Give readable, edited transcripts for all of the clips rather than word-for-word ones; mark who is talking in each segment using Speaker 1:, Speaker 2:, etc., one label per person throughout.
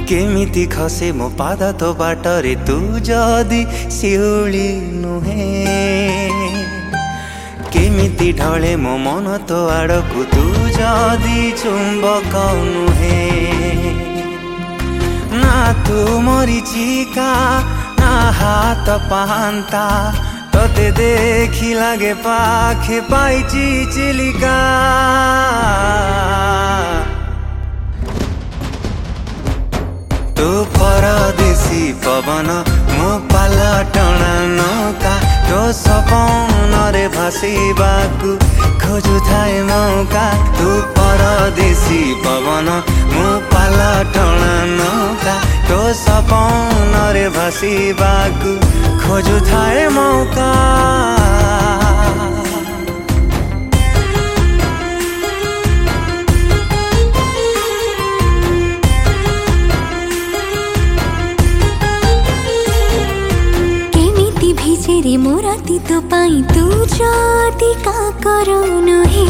Speaker 1: केमिति खसे मो पाद तो बाटरे तू जदि शिउली नुहे केमिति ढले मो मन तो आड़कू तू जदि चुंबक नुहे ना तू मरीचिका ना हाथ पांता तोते देखी लागे पाखे पाइची चिलिका तू परदेशी पवन मो पालटना नौका तो सपन रे भासिबाकू खोजु थाए मौका तू परदेशी पवन मो पालटना नौका तो सपन रे भासिबाकू खोजु थाए मौका
Speaker 2: रे मोराती तो पाई तू जाती का करोनु हे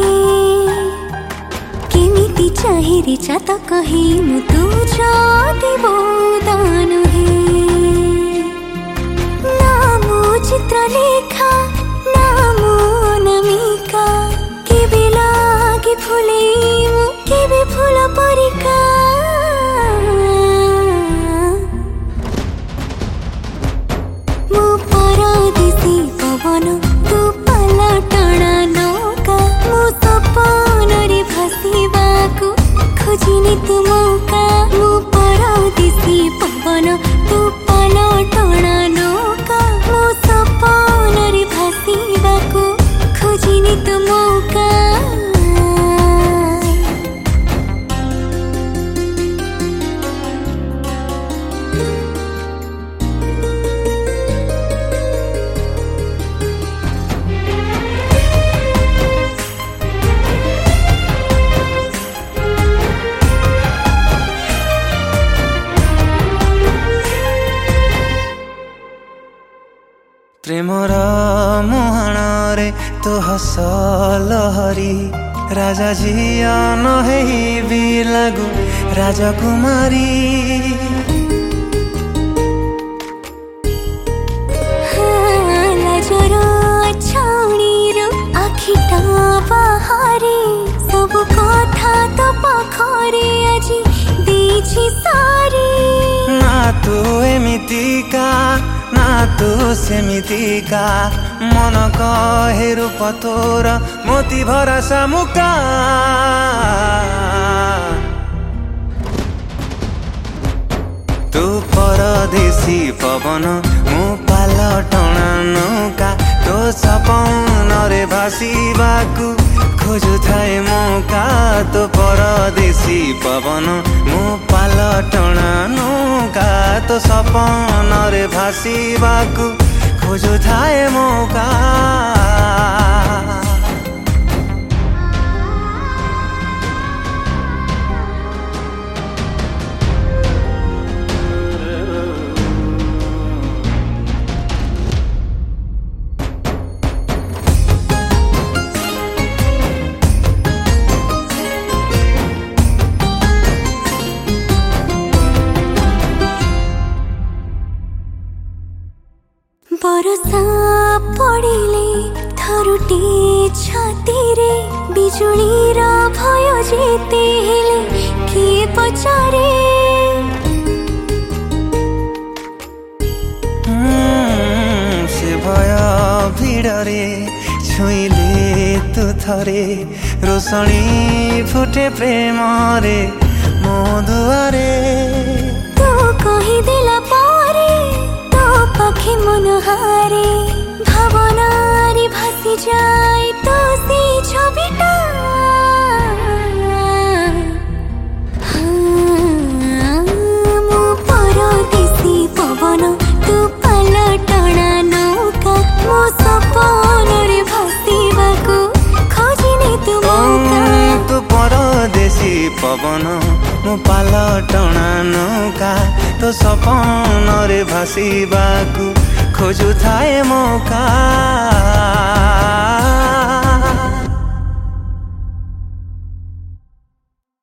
Speaker 2: केमिति चाहे रे चात कहे मु तू जाती बोदानु हे नामु चित्रलेखा नामु अनामिका केबे लागे फुले मु केबे फुल परिका पवन तू पालटना नौका मो सपन रे भासिबाकू खोजिनी तू मौका मो परदेशी पवन तू पालटना नौका मो सपन रे भासिबाकू खोजिनी तू मौका
Speaker 1: प्रेमर मुहाण रे तो हस लहरी राजा झिया नहे भी लागू राजकुमारी
Speaker 2: आखिटा बाहरी सब कथा तो पाखरे आजी देछि सारी
Speaker 1: ना तू एमितिका ना तू सेमितिका मन कहे रूप तोर मोती भरा सामुका तू परदेशी पवन मु पालटना नौका तो सपन रे भासिबाकू खोजु थाए मौका तो परदेशी पवन मु पालटना नौका तो सपन रे भासिबाकू खोजु थाए मौका
Speaker 2: बरसा पड़िले थरुटे छाती रे बिजुली रा भय जेते हेले के पचारे
Speaker 1: से भय भिड़रे छुईले तू थरे रोशनी फुटे प्रेम रे मो दुआरे
Speaker 2: तू कहि देला पारे पाखे मन हारे भावना रे भासी जाए तो से छविटा मो परदेशी पवन तू पालटना नौका मो सपन रे भासिबाकू खोजिने तू मौका
Speaker 1: तू परदेशी पवन मो पालटना नौका तो सपन रे भासिबाकू खोजु थाए मौका।